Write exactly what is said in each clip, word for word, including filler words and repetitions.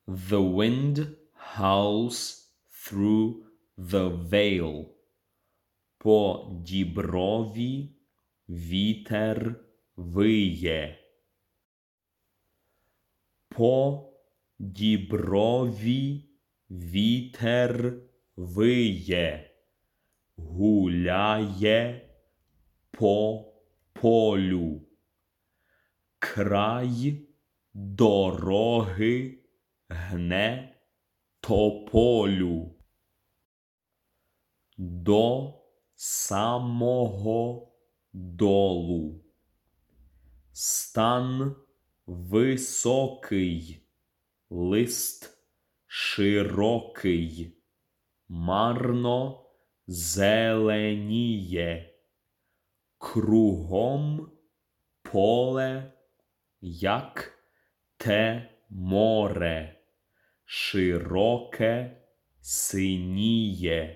The wind howls through the vale. По діброві вітер виє. По діброві вітер виє. Гуляє по полю. Край дороги гне тополю. До самого долу. Стан високий, лист широкий, марно зеленіє. Кругом поле, як те море, широке синіє.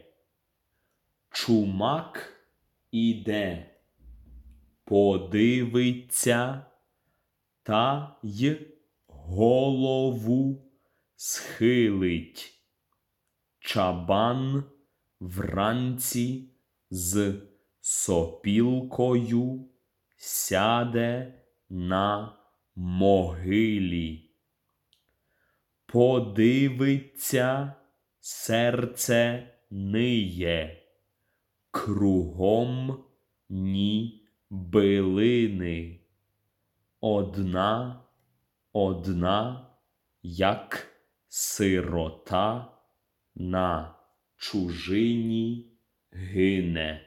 Чумак іде, подивиться, та й голову схилить. Чабан вранці з сопілкою сяде на могилі. Подивиться, серце ниє, кругом ні билини. Одна, одна, як сирота, на чужині гине.